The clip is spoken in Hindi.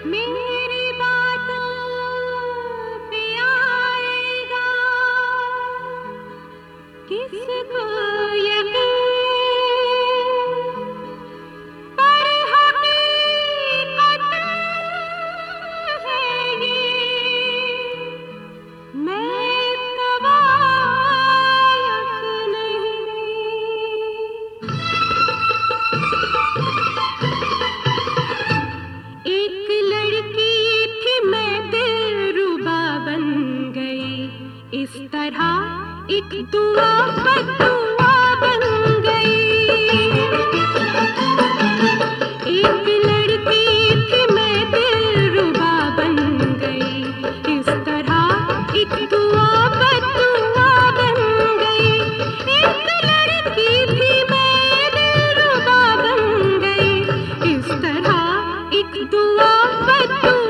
मेरी बातों पे आएगा किसको यकीन, पर हकीकत है ये, मैं कवायक नहीं। एक लड़की थी मैं दिलरुबा बन गई, इस तरह एक दुआ बद्दुआ बन गई। एक लड़की थी मैं दिलरुबा बन गई, इस तरह एक दुआ बद्दुआ बन गई। एक लड़की थी मैं दिलरुबा बन गई, इस तरह एक दुआ बद्दुआ